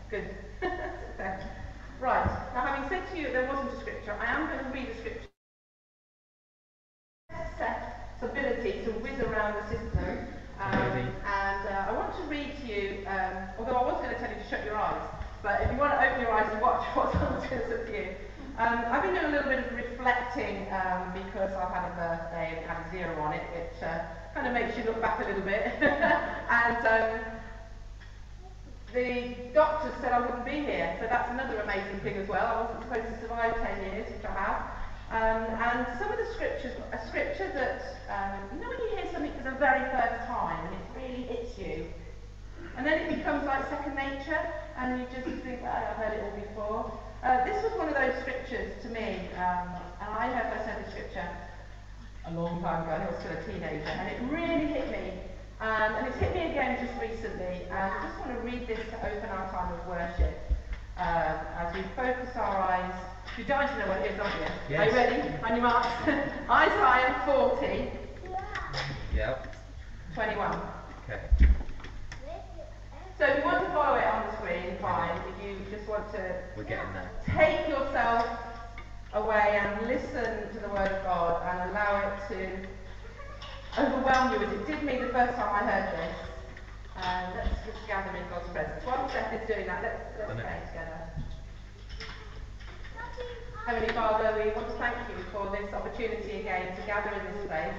Good. Right, now having said to you there wasn't a scripture, I am going to read a scripture. Seth's ability to whiz around the system, and I want to read to you, although I was going to tell you to shut your eyes, but if you want to open your eyes and watch what's on the screen for you. I've been doing a little bit of reflecting because I've had a birthday and it had a 0 on it, which kind of makes you look back a little bit. And the doctors said I wouldn't be here, so that's another amazing thing as well. I wasn't supposed to survive 10 years, which I have. And some of the scriptures, a scripture that, you know when you hear something for the very first time and it really hits you, and then it becomes like second nature, and you just think, well, I've heard it all before. This was one of those scriptures to me, and I heard myself the scripture a long time ago, I was still a teenager, and it really hit me. And it's hit me again just recently, and I just want to read this to open our time of worship as we focus our eyes. You're dying to know what it is, aren't you? Yes. Are you ready? On your marks. Isaiah 40. Yep. 21. Okay. So if you want to follow it on the screen, fine. If you just want to take yourself away and listen to the Word of God and allow it to overwhelm you as it did me the first time I heard this. Let's just gather in God's presence. While Seth is doing that, let's pray together. Heavenly Father, we want to thank you for this opportunity again to gather in this place.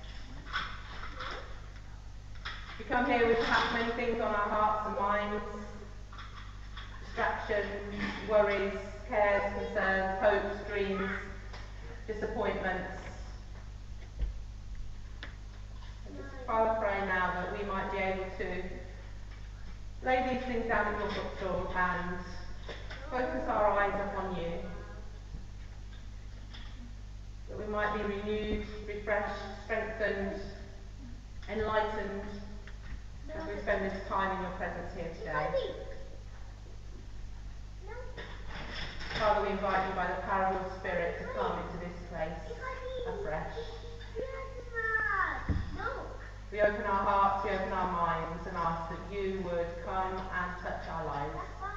We come here with perhaps many things on our hearts and minds, distractions, worries, cares, concerns, hopes, dreams, disappointments. And just Father, pray now that we might be able to lay these things down in your footstool and focus our eyes upon you. That we might be renewed, refreshed, strengthened, enlightened as we spend this time in your presence here today. Father, we invite you by the power of your Spirit to come into this place afresh. We open our hearts, we open our minds and ask that you would come and touch our lives.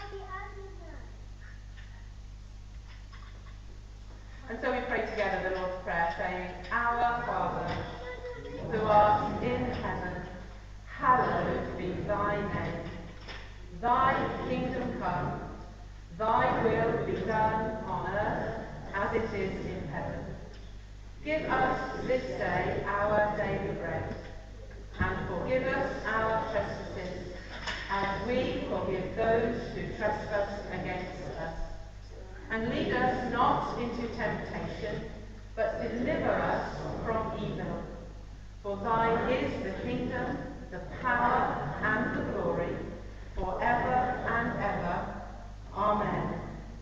And so we pray together the Lord's Prayer, saying, Our Father, who art in heaven, hallowed be thy name. Thy kingdom come, thy will be done on earth as it is in heaven. Give us this day our daily bread, and forgive us our trespasses, as we forgive those who trespass against us. And lead us not into temptation, but deliver us from evil. For thine is the kingdom, the power, and the glory, forever and ever. Amen.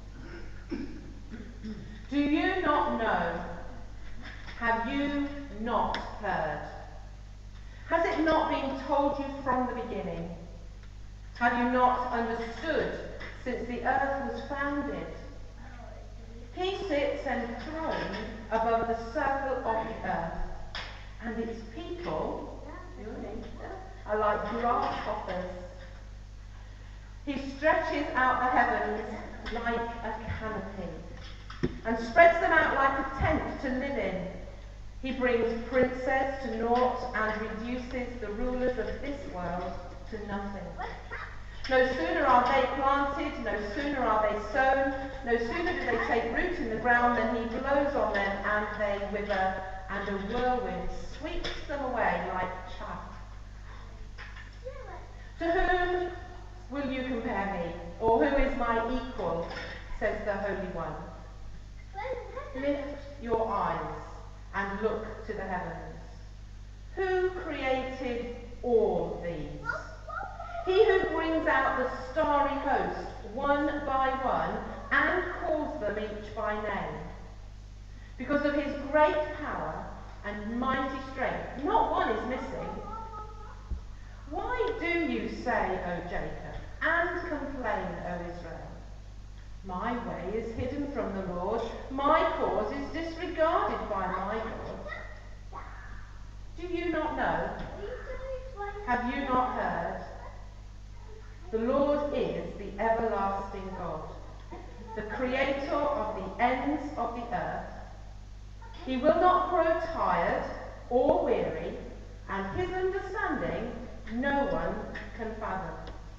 Do you not know? Have you not heard? Has it not been told you from the beginning? Have you not understood since the earth was founded? He sits enthroned above the circle of the earth, and its people are like grasshoppers. He stretches out the heavens like a canopy, and spreads them out like a tent to live in. He brings princes to naught and reduces the rulers of this world to nothing. No sooner are they planted, no sooner are they sown, no sooner do they take root in the ground than he blows on them and they wither, and a whirlwind sweeps them away like chaff. To whom will you compare me, or who is my equal, says the Holy One. Lift your eyes and look to the heavens. Who created all these? He who brings out the starry host one by one and calls them each by name. Because of his great power and mighty strength, not one is missing. Why do you say, O Jacob, and complain, O Israel? My way is hidden from the Lord, my cause is disregarded by my God. Do you not know? Have you not heard? The Lord is the everlasting God, the creator of the ends of the earth. He will not grow tired or weary, and his understanding no one can fathom.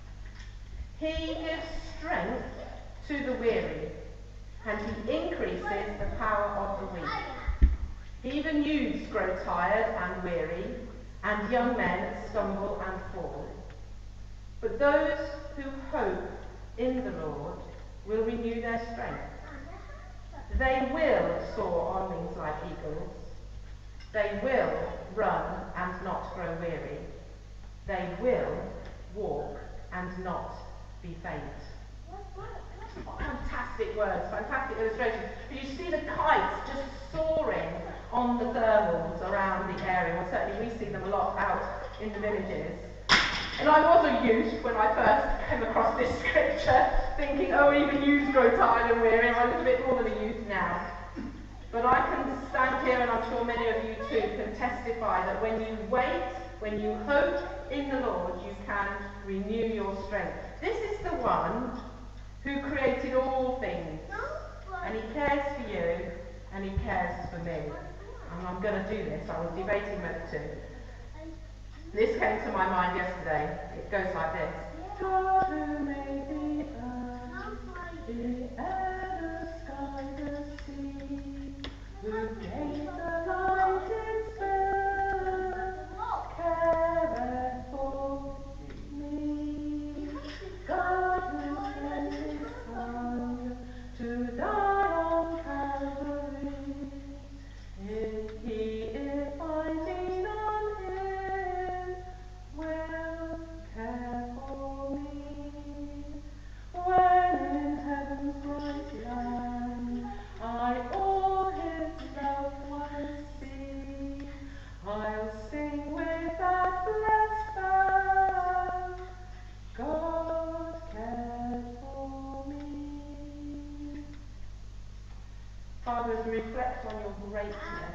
He gives strength to the weary, and he increases the power of the weak. Even youths grow tired and weary, and young men stumble and fall. But those who hope in the Lord will renew their strength. They will soar on wings like eagles. They will run and not grow weary. They will walk and not be faint. Fantastic words, fantastic illustrations. You see the kites just soaring on the thermals around the area. Well, certainly we see them a lot out in the villages. And I was a youth when I first came across this scripture, thinking, oh, even youths grow tired and weary. I'm a little bit more than a youth now. But I can stand here, and I'm sure many of you too can testify that when you wait, when you hope in the Lord, you can renew your strength. This is the one who created all things, and he cares for you, and he cares for me. And I'm going to do this. I was debating whether to. This came to my mind yesterday. It goes like this. God who made the earth, the air, the sky, the sea, who made the light its birth, careth for me. God who sent his Son to die on Calvary, if he is finding on him, will care for me. When in heaven's bright land I all his loved ones see, I'll sing with that blessed band, God cares for me. Father, as we reflect on your greatness,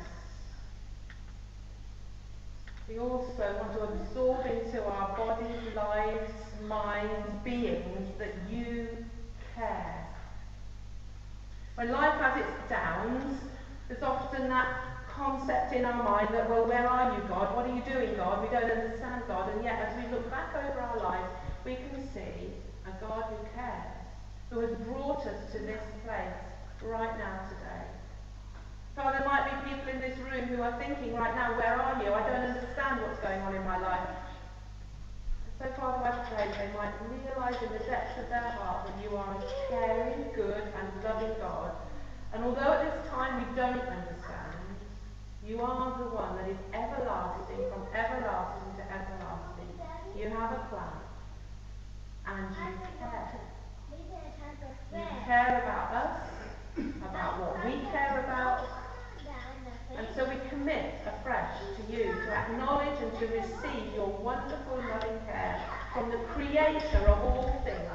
we also want to absorb into our bodies, lives, minds, beings that you care. When life has its downs, there's often that concept in our mind that, well, where are you, God? What are you doing, God? We don't understand, God. And yet, as we look back over our lives, we can see a God who cares, who has brought us to this place right now today. Father, there might be people in this room who are thinking right now, where are you? I don't understand what's going on in my life. So, Father, I pray they might realise in the depths of their heart that you are a caring, good and loving God. And although at this time we don't understand, you are the one that is everlasting, from everlasting to everlasting. You have a plan. And you care. You care about us, about what we care about. And so we commit afresh to you to acknowledge and to receive your wonderful loving care from the Creator of all things.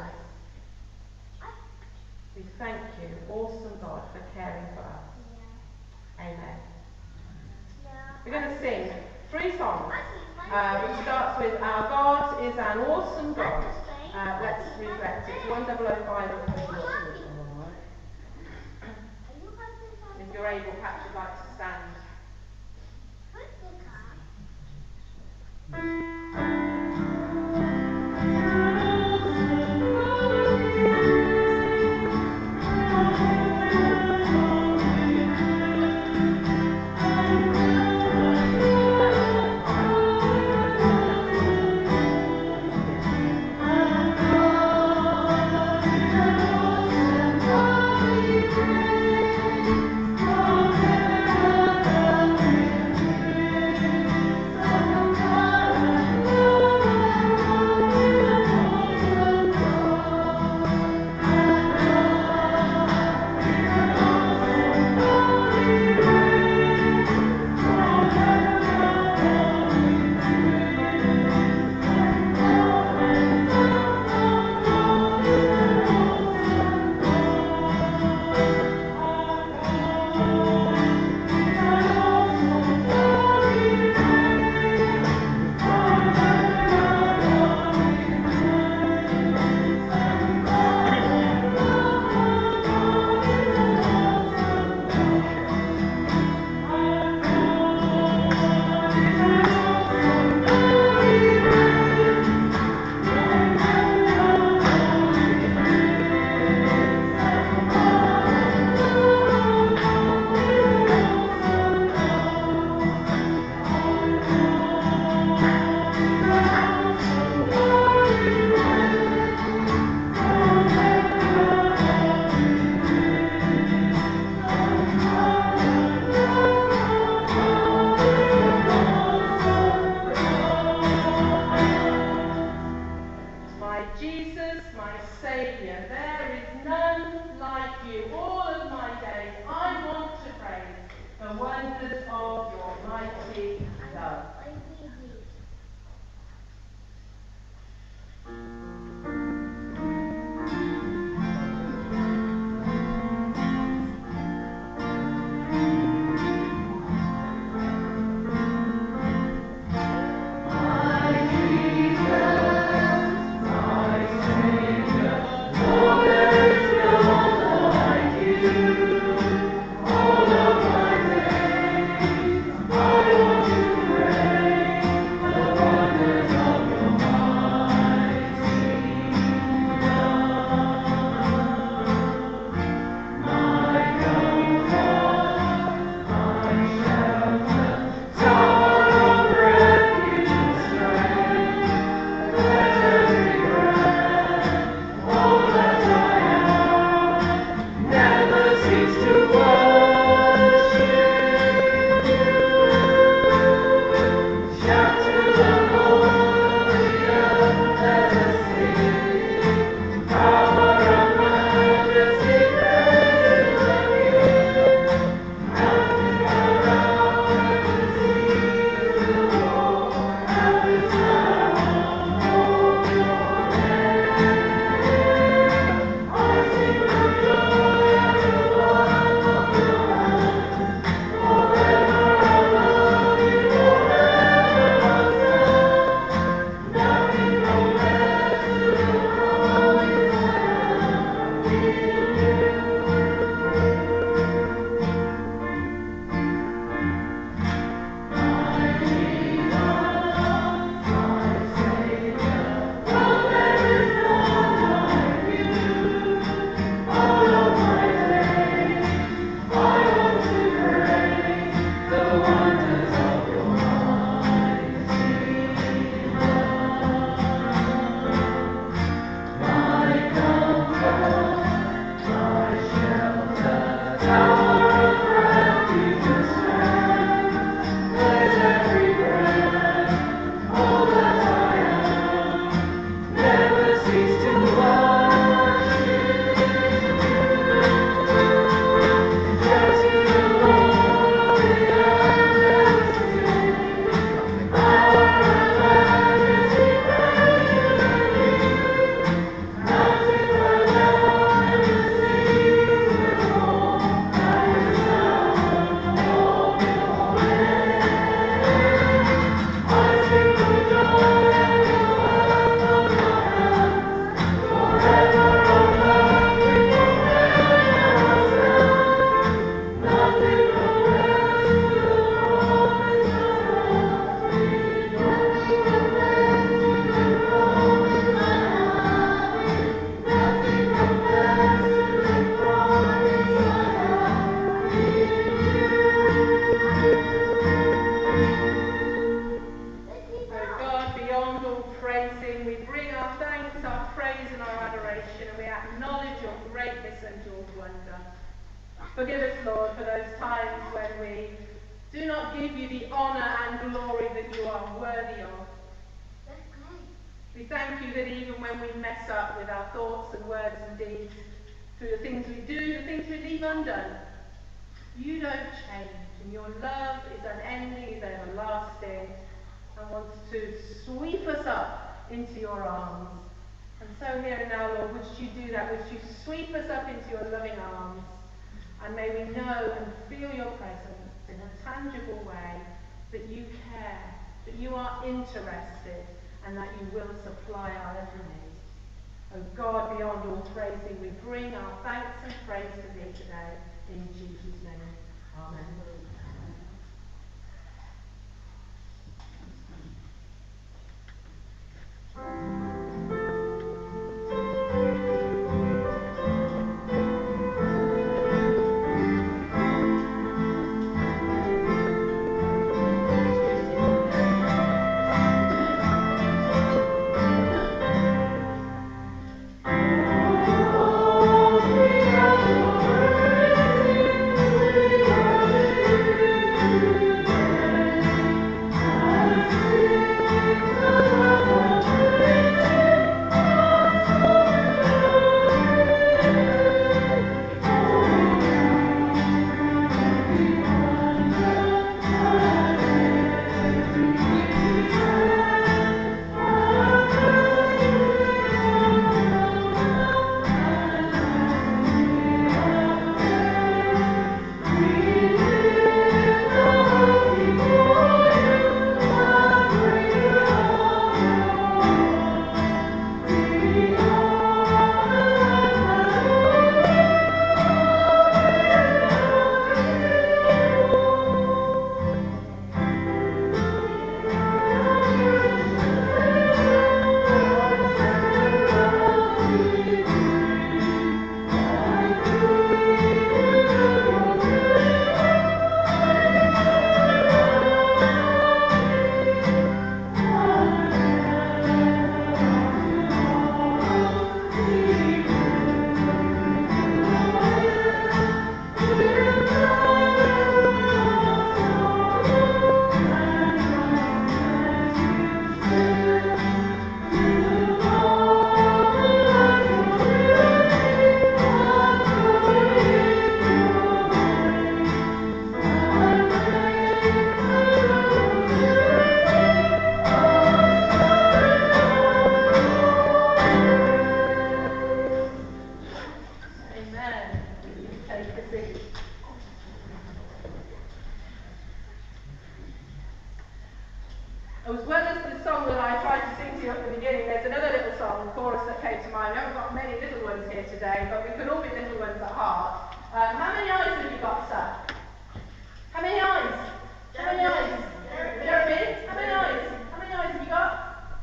We thank you, awesome God, for caring for us. Amen. We're going to sing 3 songs, which starts with Our God is an Awesome God. Let's reflect. It's 1005 of the If you're able, perhaps you'd like to stand. willing, we bring our thanks, our praise and our adoration, and we acknowledge your greatness and your wonder. Forgive us, Lord, for those times when we do not give you the honour and glory that you are worthy of. We thank you that even when we mess up with our thoughts and words and deeds, through the things we do, the things we leave undone, you don't change, and your love is unending, is everlasting, and wants to sweep us up into your arms. And so here and now, Lord, would you do that? Would you sweep us up into your loving arms? And may we know and feel your presence in a tangible way, that you care, that you are interested, and that you will supply our every need. Oh God, beyond all praising, we bring our thanks and praise to thee today. In Jesus' name. Amen. As well as the song that I tried to sing to you at the beginning, there's another little song, chorus that came to mind. We haven't got many little ones here today, but we can all be little ones at heart. How many eyes have you got, sir? How many eyes? How many eyes? Jeremy? How many eyes? How many eyes have you got?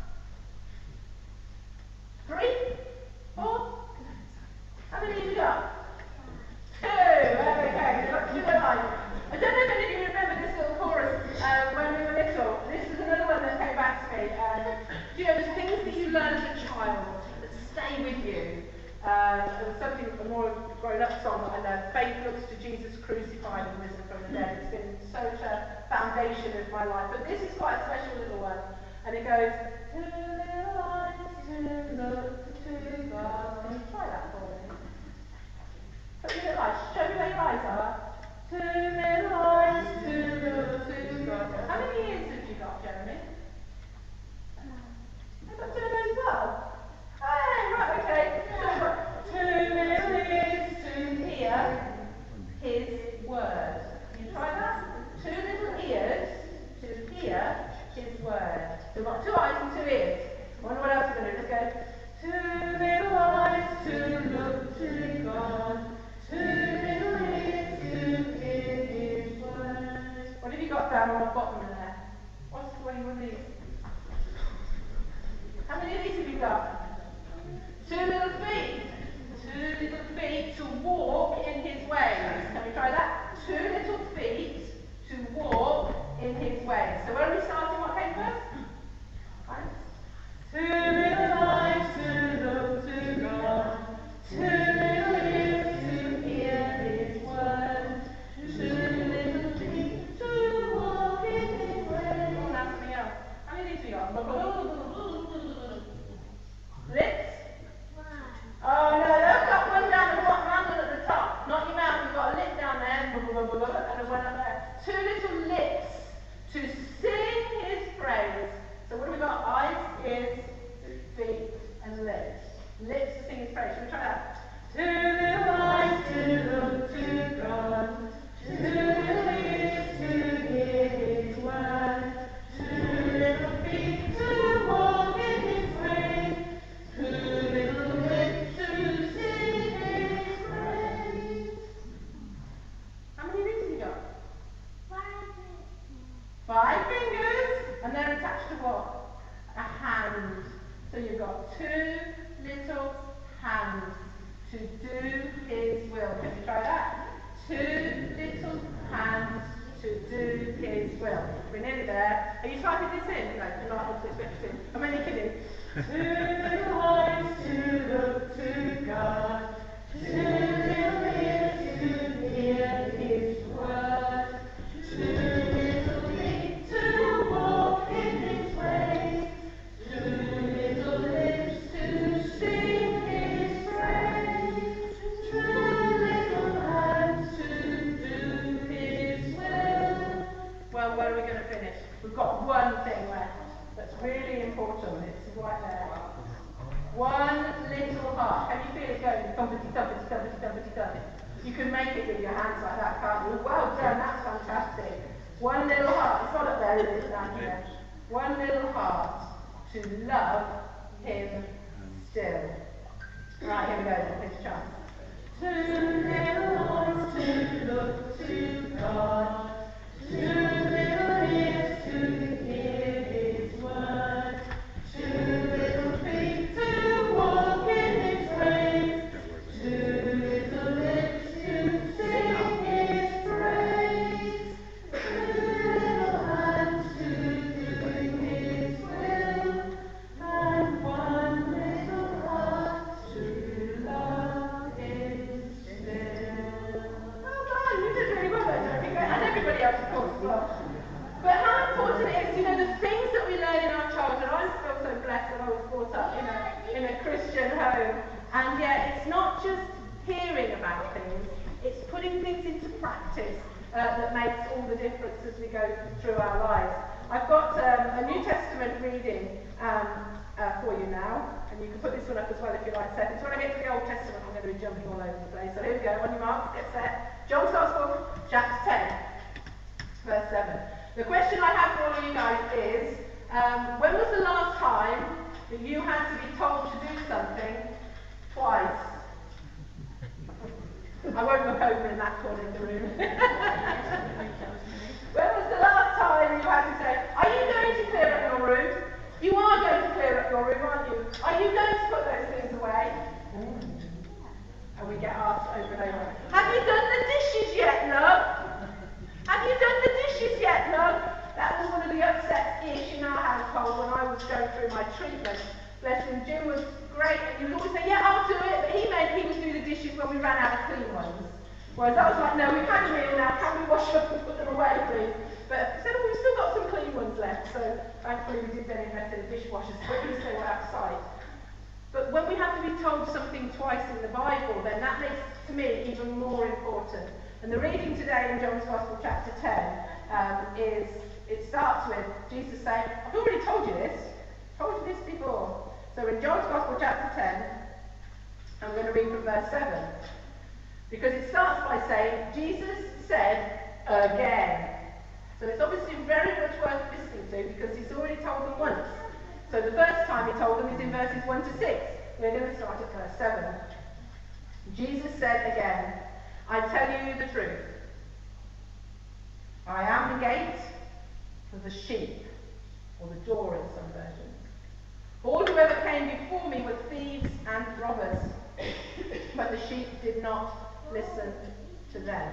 3? 4? How many have you got? 2. Okay, you've got 2 eyes. I don't know if any of you remember this little chorus when we were little. This is another one that came back to me. You know, there's things that you learn as a child that stay with you. There was something, a more grown-up song that I learned, Faith Looks to Jesus Crucified and Risen from the Dead. It's been such a foundation of my life. But this is quite a special little one. And it goes, 2 little eyes to look to God. Can you try that for me? Put your little eyes, show me where your eyes are. 2 little eyes to look to God. How many ears have you got, Jeremy? I've got 2 of those as well. Hey, right, okay. 2 little ears to hear His word. Can you try that? 2 little ears to hear His word. So we've got 2 eyes and 2 ears. I wonder what else we're going to do. Let's go. 2 little eyes to look to God. 2 little ears to hear His word. What have you got down on the bottom there? What's going on here? Lips to sing his praise. Shall we try that? Two little eyes to look to God, two little ears to hear his word, two little feet to walk in his ways, two little lips to sing his praise. How many lips have you got? 5 fingers, and they're attached to what? A hand. So you've got 2 little hands to do his will. Can you try that? 2 little hands to do his will. We're nearly there. Are you typing this in? No, you're not. I'm expecting. I'm only kidding. 2 little eyes to look to God. 2 little ears to hear his word. 2 little feet to walk in his ways. 2 little lips to sing his praise. 2 little hands to do his will. Well, where are we going to finish? We've got one thing left that's really important. It's right there. One little heart. Can you feel it going? Thumpity, thumpity, thumpity, thumpity, thumpity. You can make it with your hands like that, can't you? Well done, that's fantastic. One little heart. It's not up there, is it? It's down here. One little heart to love him still. Right, here we go. Here's a chance. 2 little eyes to look to God. 2 little ears to hear his word. 2 little feet to walk in his ways. 2 little lips to sing his praise. 2 little hands to do his will. And 1 little heart to love him still. Well done, you did really well there, Jeremy. And everybody else, of course, as well. But how important it is, the things that we learn in our childhood. I feel so blessed that I was brought up in a Christian home. And yet, it's not just hearing about things, it's putting things into practice that makes all the difference as we go through our lives. I've got a New Testament reading for you now, and you can put this one up as well if you like. So when I get to the Old Testament, I'm going to be jumping all over the place. So here we go, on your marks, get set. John's Gospel, chapter 10, verse 7. The question I have for all of you guys is, when was the last time that you had to be told to do something twice? I won't look over in that corner of the room. When was the last time you had to say, are you going to clear up your room? You are going to clear up your room, aren't you? Are you going to put those things away? And we get asked over and over. Have you done the dishes yet, love? Have you done the dishes yet, love? That was one of the upset-ish in our household when I was going through my treatment. Bless him, Jim was great. He would always say, yeah, I'll do it. But he meant he would do the dishes when we ran out of clean ones. Whereas I was like, no, we've had a meal now. Can we wash up and put them away, please? But he said, oh, we've still got some clean ones left. So thankfully we did then invest in the dishwashers, so at least they were outside. But when we have to be told something twice in the Bible, then that makes, to me, even more important. And the reading today in John's Gospel, chapter 10, it starts with Jesus saying, I've already told you this. Told you this before. So in John's Gospel, chapter 10, I'm going to read from verse 7. Because it starts by saying, Jesus said again. So it's obviously very much worth listening to because he's already told them once. So the first time he told them is in verses 1 to 6. We're going to start at verse 7. Jesus said again, I tell you the truth. I am the gate for the sheep, or the door in some versions. All who ever came before me were thieves and robbers, but the sheep did not listen to them.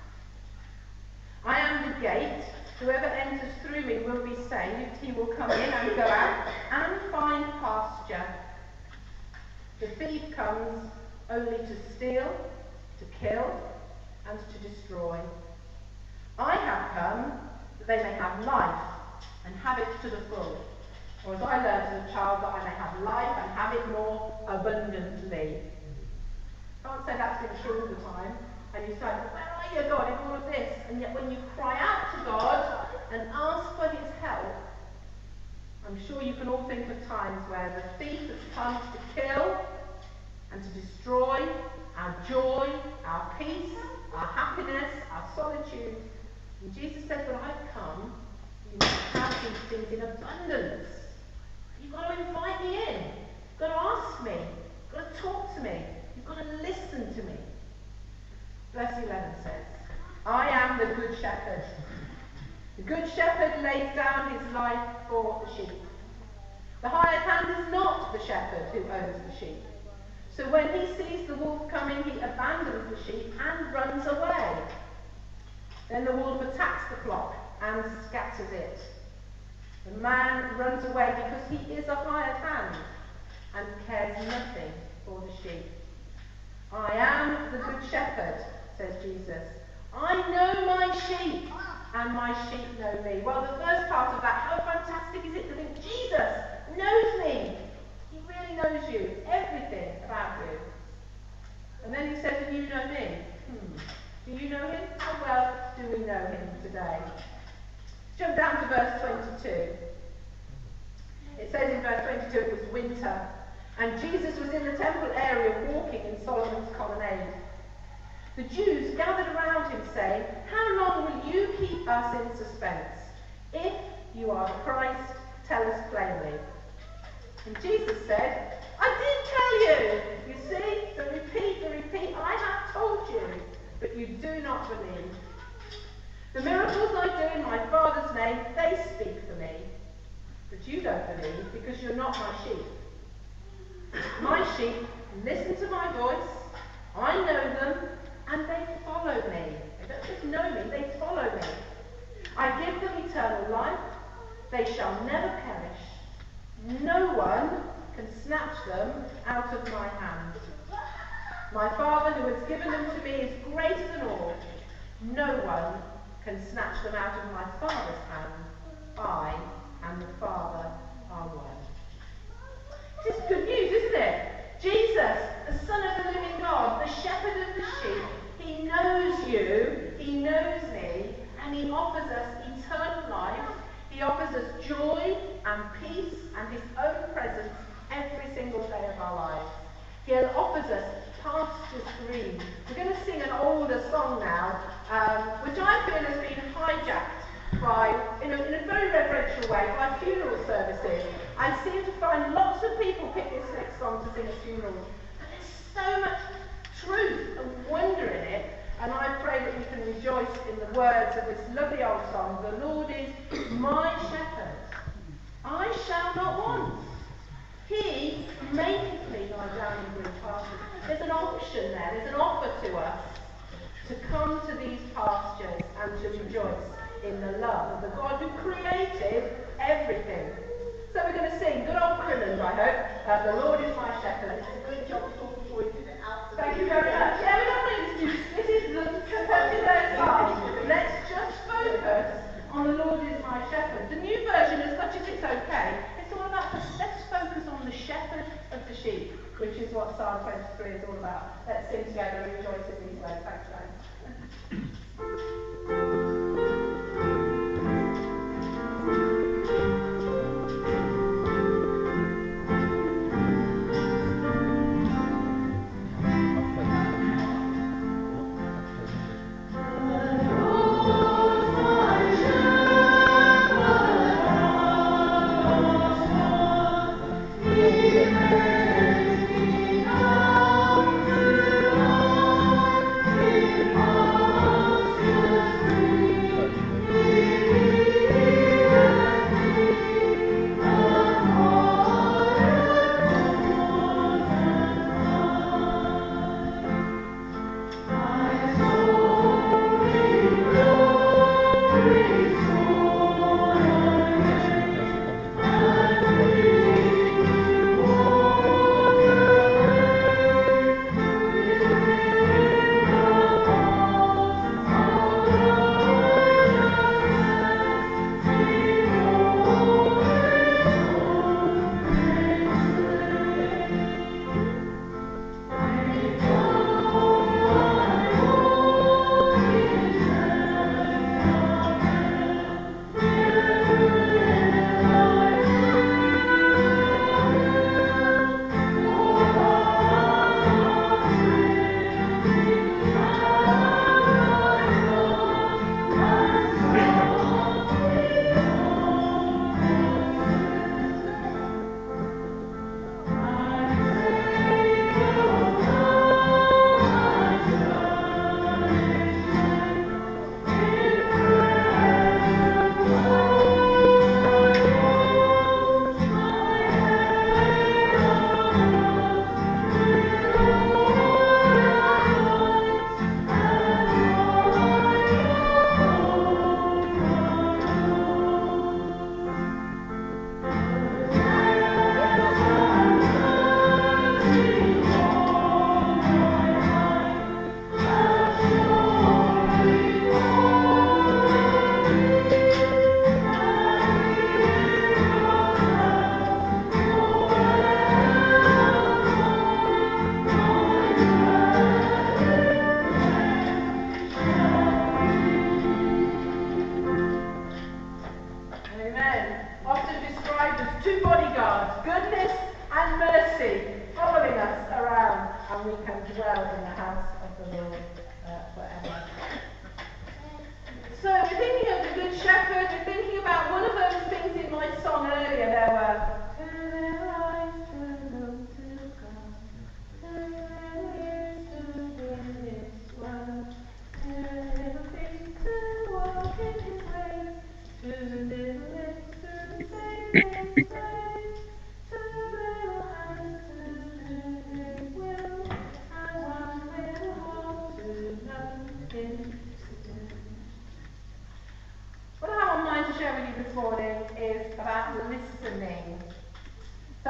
I am the gate. Whoever enters through me will be saved. He will come in and go out and find pasture. The thief comes only to steal, to kill, and to destroy. I have come that they may have life and have it to the full. Or as I learned as a child, that I may have life and have it more abundantly. I can't say that's been true all the time. And you say, where are you, God, in all of this? And yet when you cry out to God and ask for his help, I'm sure you can all think of times where the thief has come to kill and to destroy our joy, our peace, our happiness, our solitude. And Jesus said, but I've come, you must have these things in abundance. You've got to invite me in. You've got to ask me. You've got to talk to me. You've got to listen to me. Verse 11 says, I am the good shepherd. The good shepherd lays down his life for the sheep. The hired hand is not the shepherd who owns the sheep. So when he sees the wolf coming, he abandons the sheep and runs away. Then the wolf attacks the flock and scatters it. The man runs away because he is a hired hand and cares nothing for the sheep. I am the good shepherd, says Jesus. I know my sheep, and my sheep know me. Well, the first part of that, how fantastic is it to think Jesus knows me? He really knows you, everything about you. And then he says, and you know me. Do you know him? How well do we know him today? Let's jump down to verse 22. It says in verse 22 it was winter, and Jesus was in the temple area walking in Solomon's colonnade. The Jews gathered around him saying, how long will you keep us in suspense? If you are the Christ, tell us plainly. And Jesus said, I did tell you. You see, the repeat, I have told you, but you do not believe. The miracles I do in my Father's name, they speak for me. But you don't believe because you're not my sheep. My sheep listen to my voice, I know them, and they follow me. They don't just know me, they follow me. I give them eternal life, they shall never perish. No one can snatch them out of my hand. My Father who has given them to me is greater than all. No one can snatch them out of my Father's hand. I and the Father are one. This is good news, isn't it? Jesus, the Son of the living God, the shepherd of the sheep, he knows you, he knows me, and he offers us eternal life. He offers us joy and peace and his own presence every single day of our lives. He offers us pastures green. We're going to sing an older song now, which I feel has been hijacked by, in a very reverential way, by funeral services. I seem to find lots of people pick this next song to sing at funerals. But there's so much truth and wonder in it, and I pray that we can rejoice in the words of this lovely old song, the Lord is my shepherd, I shall not want. He maketh me lie down in green pastures. There's an option there, there's an offer to us to come to these pastures and to rejoice in the love of the God who created everything. So we're going to sing good old Crillon, I hope. The Lord is my shepherd. It's a good job talking for you. Thank you very much. Yeah, we don't need this. This is the perfect song. Let's just focus on the Lord is my shepherd. The new version, as much as it's okay, it's all about let's focus on the shepherd of the sheep, which is what Psalm 23 is all about. Let's sing together and rejoice in these ways. Thanks, James. Oh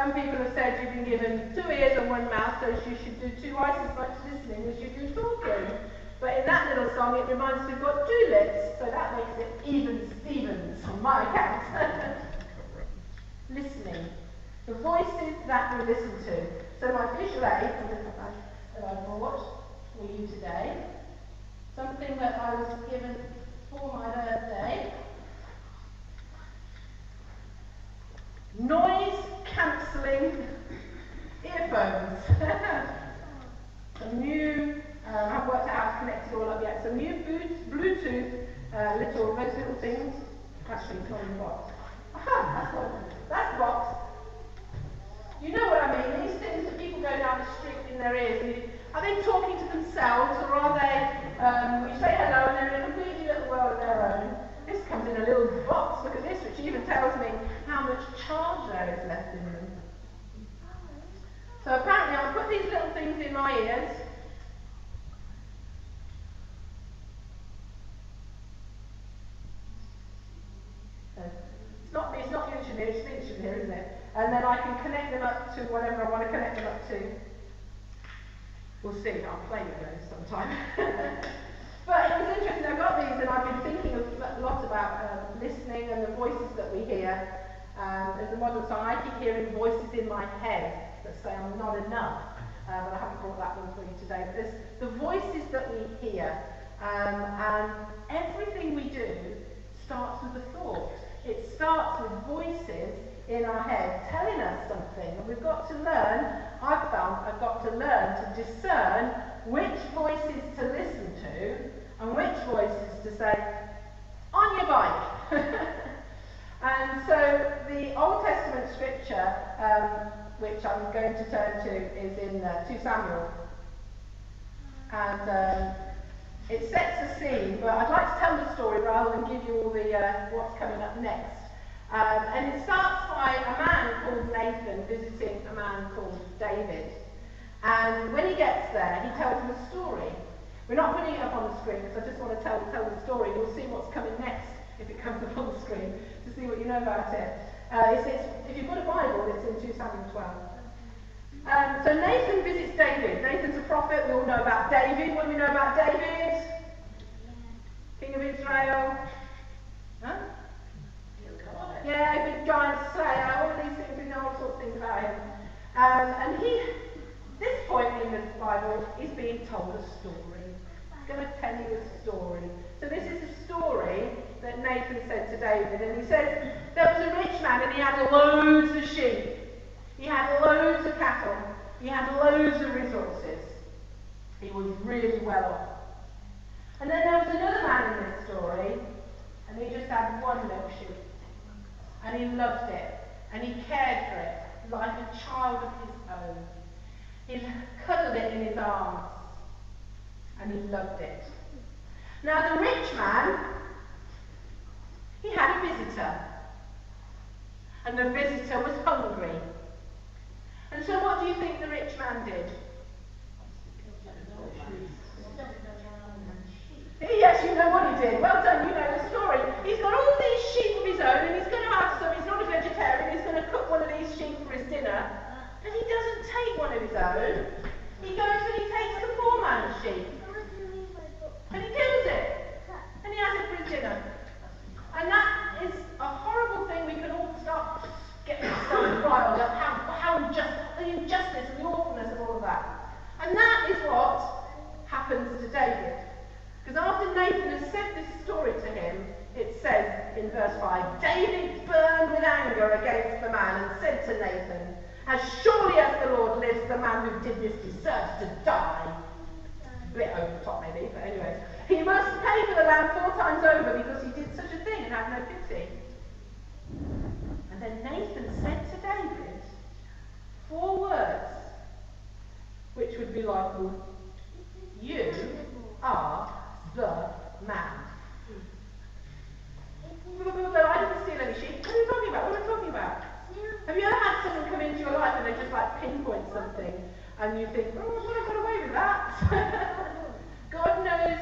Some people have said you've been given 2 ears and 1 mouth, so you should do twice as much listening as you do talking. But in that little song, it reminds us we've got 2 lips, so that makes it even Stevens on my account. Listening. The voices that we listen to. So my visual aid that I brought for you today, something that I was given for my birthday. Noise cancelling earphones. Some new, I haven't worked out how to connect it all up yet. Some new Bluetooth those little things. Actually, it's not in the box. Aha, that's the box. You know what I mean? These things that people go down the street in their ears. Are they talking to themselves, or are they? You say hello and they're in a completely little world of their own. This comes in a little box. Look at this, which even tells me how much charge there is left in them. So apparently I'll put these little things in my ears. So it's not the instrument here, it's the instrument here, isn't it? And then I can connect them up to whatever I want to connect them up to. We'll see, I'll play with those sometime. But it was interesting, I got these and I've been thinking a lot about listening and the voices that we hear. As a modern song, I keep hearing voices in my head that say I'm not enough. But I haven't brought that one for you today. But there's the voices that we hear. And everything we do starts with a thought. It starts with voices in our head telling us something. And we've got to learn, I've got to learn to discern which voices to listen to and which voices to say, on your bike. And so the Old Testament scripture, which I'm going to turn to, is in 2 Samuel. And it sets the scene, but I'd like to tell the story rather than give you all the what's coming up next. And it starts by a man called Nathan visiting a man called David. And when he gets there, he tells him a story. We're not putting it up on the screen because I just want to tell the story. You'll see what's coming next if it comes up on the screen to see what you know about it. If you've got a Bible, it's in 2 Samuel 12. So Nathan visits David. Nathan's a prophet. We all know about David. What do we know about David? King of Israel. Huh? Yeah, big giant slayer. All these things. We know all sorts of things about him. And this point in the Bible, is being told a story. He's going to tell you a story. So this is a story that Nathan said to David. And he says, there was a rich man and he had loads of sheep. He had loads of cattle. He had loads of resources. He was really well off. And then there was another man in this story, and he just had one little sheep. And he loved it. And he cared for it like a child of his own. He cuddled it in his arms. And he loved it. Now the rich man, he had a visitor. And the visitor was hungry. And so what do you think the rich man did? Yes, you know what he did. Well done, you know the story. He's got all these sheep of his own, and he's going to have some. He's not a vegetarian. He's going to cook one of these sheep for his dinner. And he doesn't take one of his own. He goes and he takes the poor man's sheep. And he kills it. And he has it for his dinner. And that is a horrible thing. We can all start getting ourselves riled up. The injustice and the awfulness of all of that. And that is what happens to David. Because after Nathan has said this story to him, it says in verse 5, David burned with anger against the man and said to Nathan, as surely as the Lord lives, the man who did this deserves to die. A bit over the top maybe, but anyway. He must pay for the land 4 times over because he did such a thing and had no pity. And then Nathan said to David 4 words, which would be like, you are the man. But I didn't steal any sheep. What are you talking about? What am I talking about? Have you ever had someone come into your life and they just like pinpoint something and you think, oh, I would have got away with that? God knows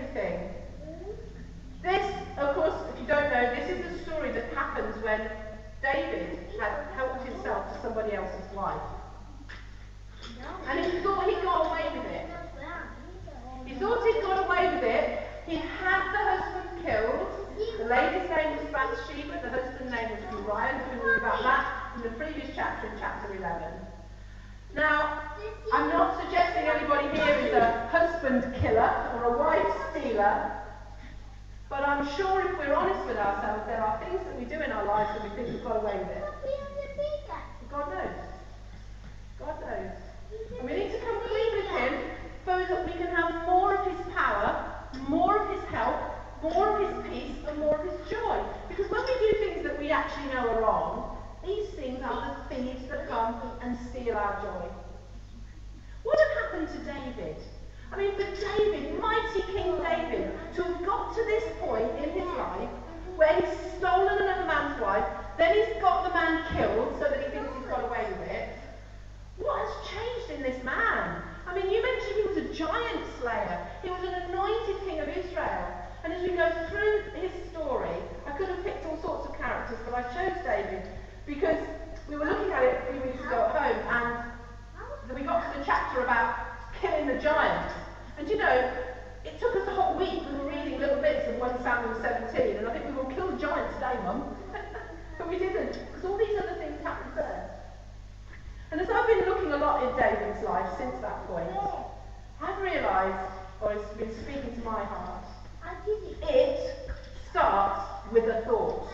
everything. This, of course, if you don't know, this is the story that happens when David had helped himself to somebody else's wife. And he thought he got away with it. He thought he'd got away with it. He had the husband killed. The lady's name was Bathsheba. The husband's name was Uriah. And we read about that in the previous chapter, in chapter 11. Now, I'm not suggesting anybody here is a husband killer or a wife stealer. But I'm sure if we're honest with ourselves, there are things that we do in our lives that we think we've got away with it. God knows. God knows. And we need to come clean with him so that we can have more of his power, more of his help, more of his peace, and more of his joy. Because when we do things that we actually know are wrong, these things are the thieves that come and steal our joy. What had happened to David? I mean, for David, mighty King David, to have got to this point in his life where he's stolen another man's wife, then he's got the man killed so that he thinks he's got away with it. What has changed in this man? I mean, you mentioned he was a giant slayer. He was an anointed king of Israel. And as we go through his story, I could have picked all sorts of characters, but I chose David because we were looking at it a few weeks ago at home, and we got to the chapter about killing the giants. And you know, it took us a whole week. We were reading little bits of 1 Samuel 17, and I think we will kill the giant today, Mum. But we didn't, because all these other things happened first. And as I've been looking a lot in David's life since that point, I've realised, or it's been speaking to my heart, it starts with a thought.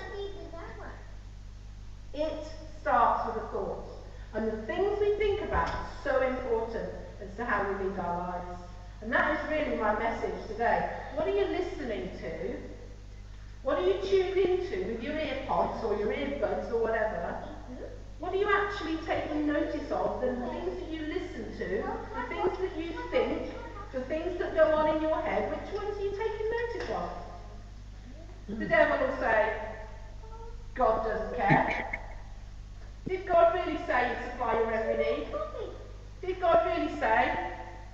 It starts with a thought. And the things we think about are so important as to how we lead our lives. And that is really my message today. What are you listening to? What are you tuned into with your ear pods or your earbuds or whatever? What are you actually taking notice of? The things that you listen to, the things that you think, the things that go on in your head, which ones are you taking notice of? The devil will say, God doesn't care. Did God really say he'd supply your every need? Did God really say?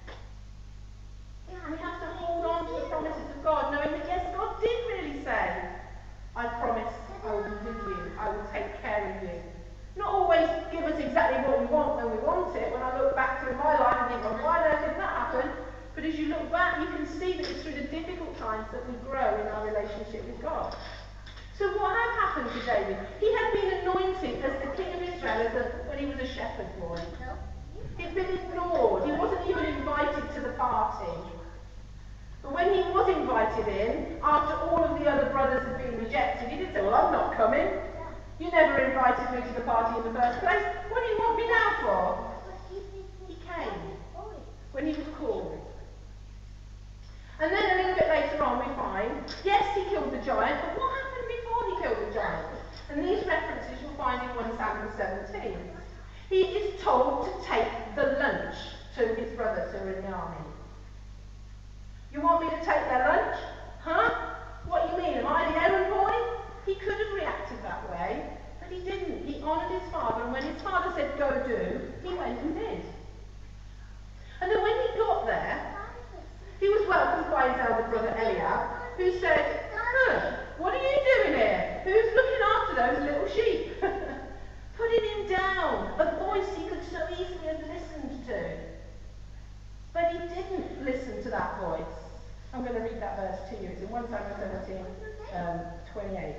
We have to hold on to the promises of God, knowing that yes, God did really say, I promise I will be with you, I will take care of you. Not always give us exactly what we want when we want it. When I look back through my life and think, well, why on earth did that happen? But as you look back, you can see that it's through the difficult times that we grow in our relationship with God. So what had happened to David? He had been anointed as the king of Israel when he was a shepherd boy. He'd been ignored. He wasn't even invited to the party. But when he was invited in, after all of the other brothers had been rejected, he didn't say, well, I'm not coming. You never invited me to the party in the first place. What do you want me now for? He came when he was called. And then a little bit later on we find, yes, he killed the giant, but what happened before he killed the giant? And these references you'll find in 1 Samuel 17. He is told to take the lunch to his brothers who are in the army. You want me to take their lunch? Huh? What do you mean? Am I the errand boy? He could have reacted that way, but he didn't. He honoured his father, and when his father said, go do, he went and did. And then when he got there, he was welcomed by his elder brother Eliab, who said, what are you doing here? Who's looking after those little sheep? Putting him down, a voice he could so easily have listened to. But he didn't listen to that voice. I'm going to read that verse to you. It's in 1 Samuel 17, 28.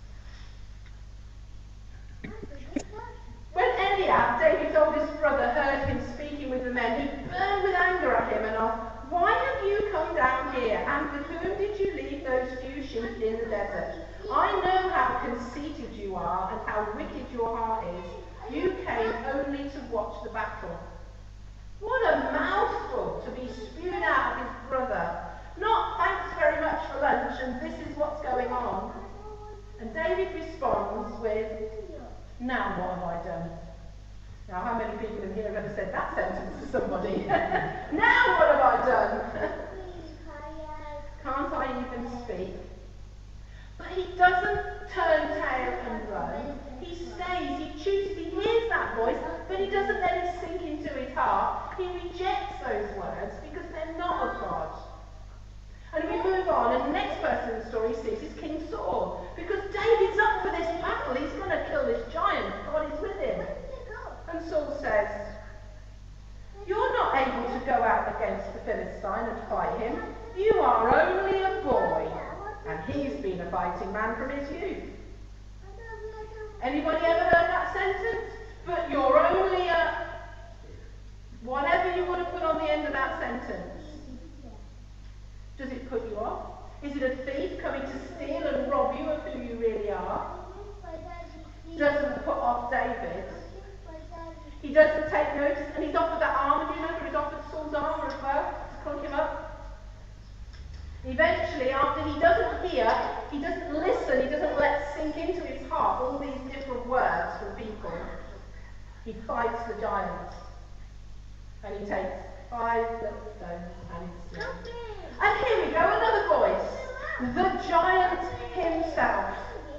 When Eliab, David's oldest brother, heard him speaking with the men, he burned with anger at him and asked, why have you come down here, and with whom did you leave those few sheep in the desert? I know how conceited you are and how wicked your heart is. You came only to watch the battle. What a mouthful to be spewed out of his brother. Not thanks very much for lunch and this is what's going on. And David responds with, now what have I done? Now how many people in here have ever said that sentence to somebody? Now what have I done? Can't I even speak? But he doesn't turn tail and run. He stays, he chooses, he hears that voice, but he doesn't let it sink into his heart. He rejects those words because they're not of God. And we move on, and the next person in the story sees is King Saul. Because David's up for this battle, he's going to kill this Lord says, you're not able to go out against the Philistine and fight him. You are only a boy, and he's been a fighting man from his youth. Anybody ever heard that sentence? But you're only a... Whatever you want to put on the end of that sentence. Does it put you off? Is it a thief coming to steal and rob you of who you really are? Doesn't put off David. He doesn't take notice, and he's offered that armour, do you remember? He's offered Saul's armour as well, to clunk him up. Eventually, after he doesn't hear, he doesn't listen, he doesn't let sink into his heart all these different words from people, he fights the giant. And he takes 5 little stones and he slings. And here we go, another voice. The giant himself.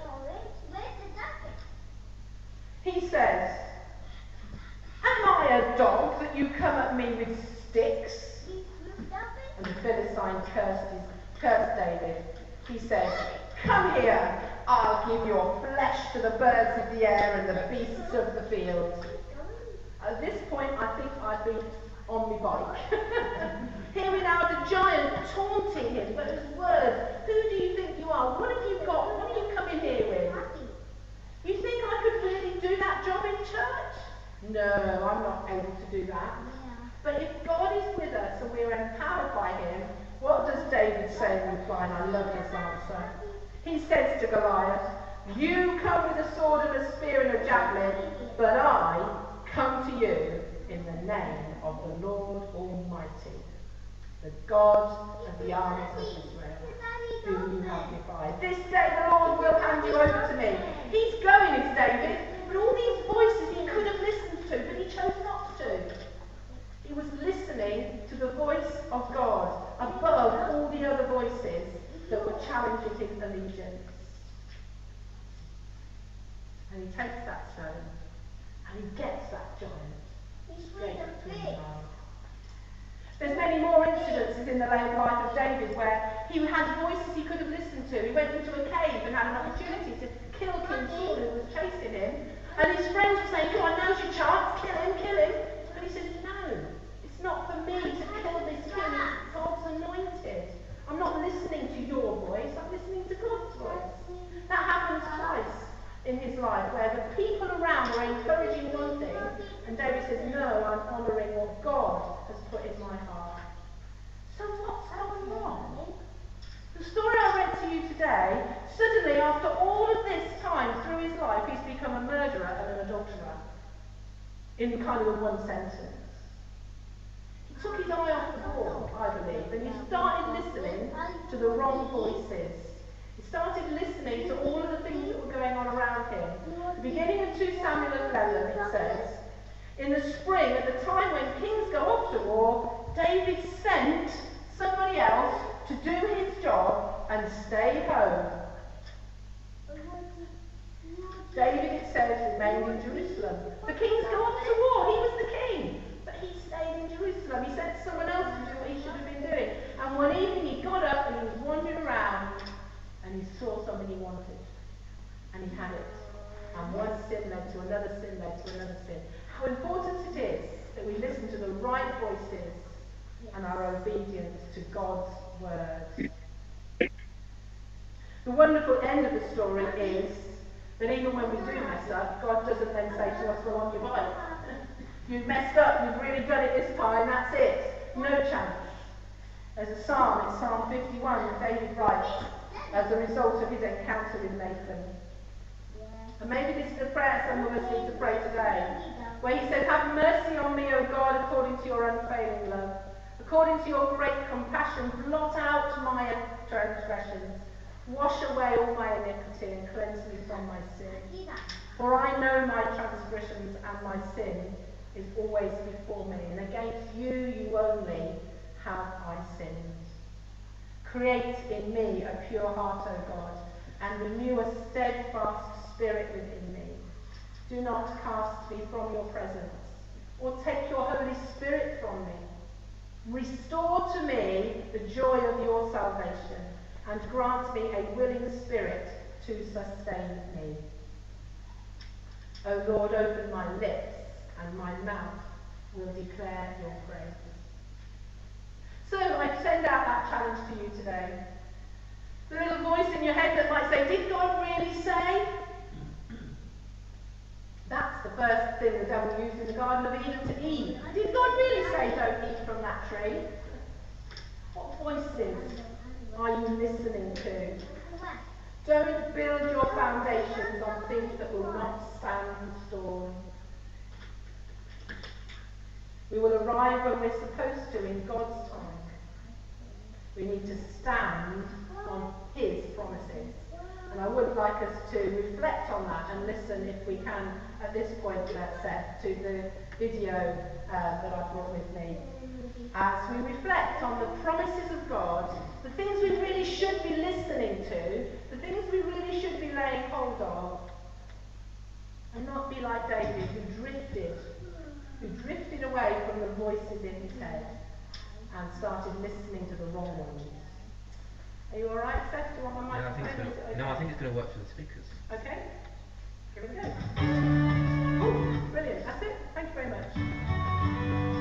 He says, am I a dog that you come at me with sticks? And the Philistine cursed David. He said, come here, I'll give your flesh to the birds of the air and the beasts of the field. At this point, I think I'd be on my bike. Here we now, the giant taunting him, but his words, who do you think you are? What have you got? What are you coming here with? You think I could really do that job in church? No, I'm not able to do that. But if God is with us and we're empowered by him, what does David say in reply? And I love his answer. He says to Goliath, you come with a sword and a spear and a javelin, but I come to you in the name of the Lord Almighty, the God of the armies of Israel, whom you have defied. This day the Lord will hand you over to me. He's going, is David, but all these voices he could have listened to, but he chose not to. He was listening to the voice of God above all the other voices that were challenging his allegiance. And he takes that stone and he gets that giant straight between the eyes. There's many more incidences in the life of David where he had voices he could have listened to. He went into a cave and had an opportunity to kill King Saul who was chasing him. And his friends were saying, come on, now's your chance, kill him, kill him. But he said, no, it's not for me to kill this king, it's God's anointed. I'm not listening to your voice, I'm listening to God's voice. That happens twice in his life, where the people around are encouraging one thing, and David says, no, I'm honouring what God has put in my heart. So what's going on? The story I read to you today, suddenly after all of this time through his life, he's become a murderer and an adulterer. In kind of one sentence. He took his eye off the ball, I believe, and he started listening to the wrong voices. He started listening to all of the things that were going on around him. Beginning in 2 Samuel 11, it says, in the spring, at the time when kings go off to war, David sent somebody else to do his job and stay home. David, it says, remained in Jerusalem. The kings go off to war. He was the king. But he stayed in Jerusalem. He sent someone else to do what he should have been doing. And one evening he got up and he was wandering around and he saw something he wanted. And he had it. And one sin led to another sin led to another sin. How important it is that we listen to the right voices and are obedient to God's word. The wonderful end of the story is that even when we do mess up, God doesn't then say to us, go on your bike. You've messed up, you've really done it this time, that's it. No chance. There's a psalm, it's Psalm 51, that David writes as a result of his encounter with Nathan. And maybe this is a prayer some of us need to pray today, where he says, have mercy on me, O God, according to your unfailing love. According to your great compassion, blot out my transgressions. Wash away all my iniquity and cleanse me from my sin. For I know my transgressions and my sin is always before me, and against you, you only, have I sinned. Create in me a pure heart, O God, and renew a steadfast spirit within me. Do not cast me from your presence, or take your Holy Spirit from me. Restore to me the joy of your salvation, and grant me a willing spirit to sustain me. O Lord, open my lips, and my mouth will declare your praise. So I send out that challenge to you today. The little voice in your head that might say, did God really say? That's the first thing the devil used in the Garden of Eden to Eve. Did God really say don't eat from that tree? What voices are you listening to? Don't build your foundations on things that will not stand the storm. We will arrive when we're supposed to in God's time. We need to stand on His promises. And I would like us to reflect on that and listen, if we can, at this point, let's say, to the video that I brought with me. As we reflect on the promises of God, the things we really should be listening to, the things we really should be laying hold of, and not be like David, who drifted away from the voices in his head and started listening to the wrong ones. Are you alright, Seth? Do you want my microphone? I think it's going to work for the speakers. Okay. Here we go. Oh, brilliant. That's it. Thank you very much.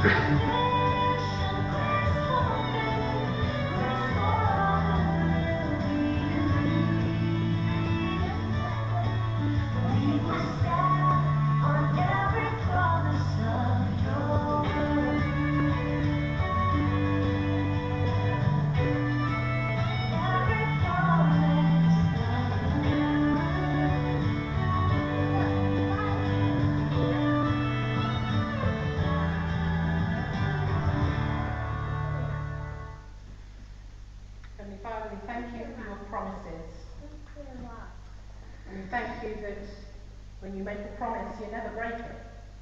Heavenly Father, we thank you for your promises. And we thank you that when you make a promise, you never break it.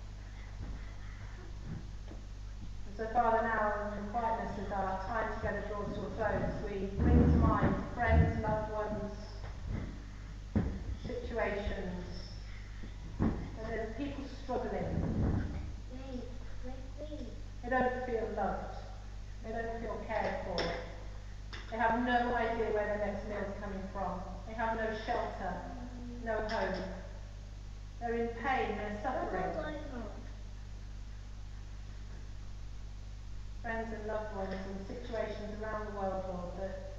And so, Father, now in the quietness as our time together draws to a close, we bring to mind friends, loved ones, situations, where there's people struggling. They don't feel loved. They don't feel cared for. They have no idea where their next meal is coming from. They have no shelter, no home. They're in pain, they're suffering. Friends and loved ones in situations around the world, Lord, that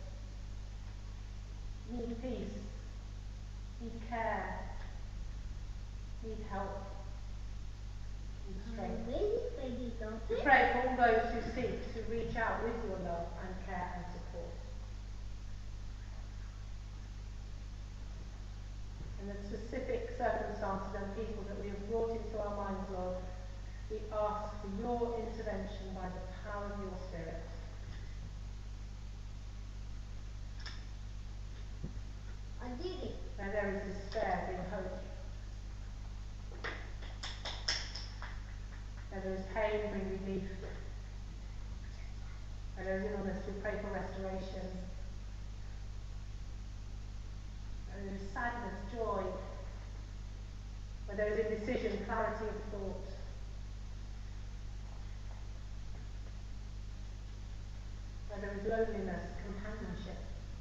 need peace, need care, need help, need strength. We pray for all those who seek to reach out with your love and care and support. In the specific circumstances and people that we have brought into our minds, Lord, we ask for your intervention by the power of your Spirit. Where there is despair, bring hope. Where there is pain, bring relief. Where there is illness, we pray for restoration. Where there is sadness, joy. Where there is indecision, clarity of thought. Where there is loneliness, companionship.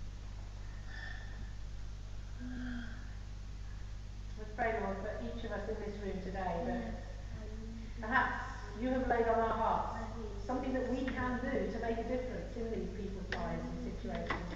We pray, Lord, for each of us in this room today that perhaps you have laid on our hearts something that we can do to make a difference in these people's lives and situations.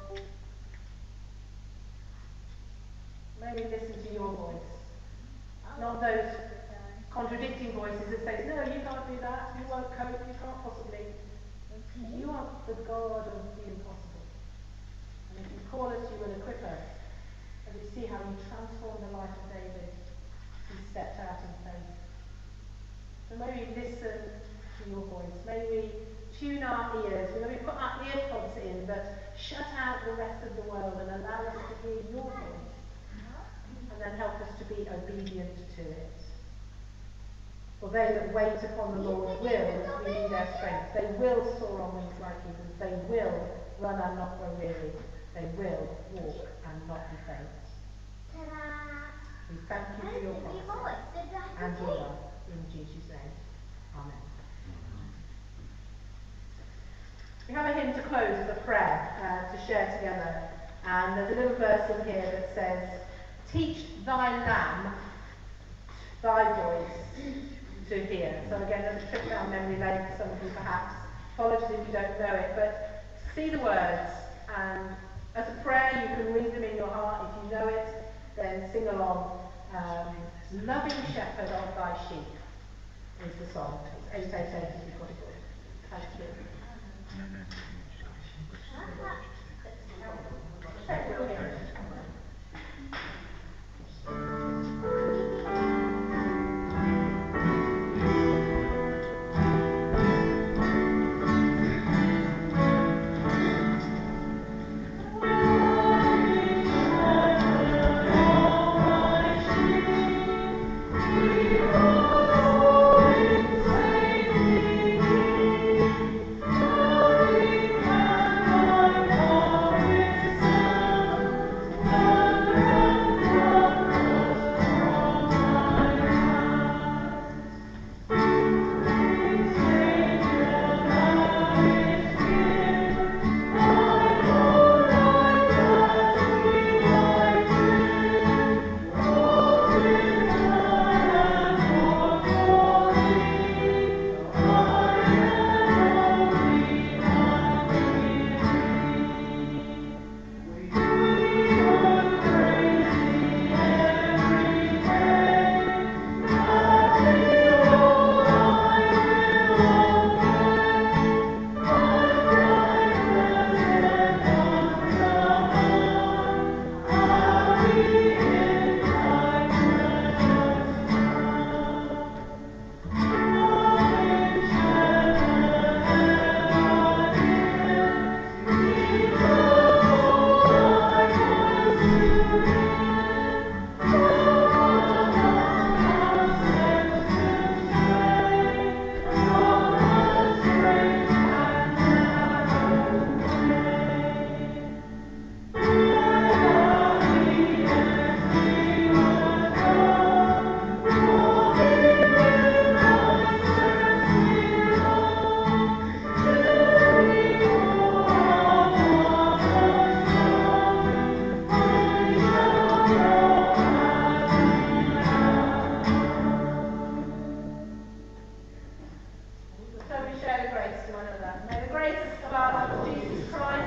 May we listen to your voice, not those contradicting voices that say, no, you can't do that, you won't cope, you can't possibly. You are the God of the impossible. And if you call us, you will equip us. And we see how you transformed the life of David. He stepped out in faith. So may we listen to your voice. May we tune our ears. May we put our earpods in that shut out the rest of the world and allow us to hear your voice. And then help us to be obedient to it. For they that wait upon the Lord will renew their strength. They will soar on wings like eagles. They will run and not grow weary. They will walk and not be faint. We thank you for your promise and your love. In Jesus' name. Amen. We have a hymn to close with a prayer to share together. And there's a little verse in here that says, teach thy lamb thy voice to hear. So again, there's a trip down memory lane for some of you perhaps. Apologies if you don't know it, but see the words, and as a prayer you can read them in your heart. If you know it, then sing along. Loving shepherd of thy sheep is the song. It's 888 if you've got it. Thank you. We'll hear it. So we share the grace to one another. May the grace of our Lord Jesus Christ,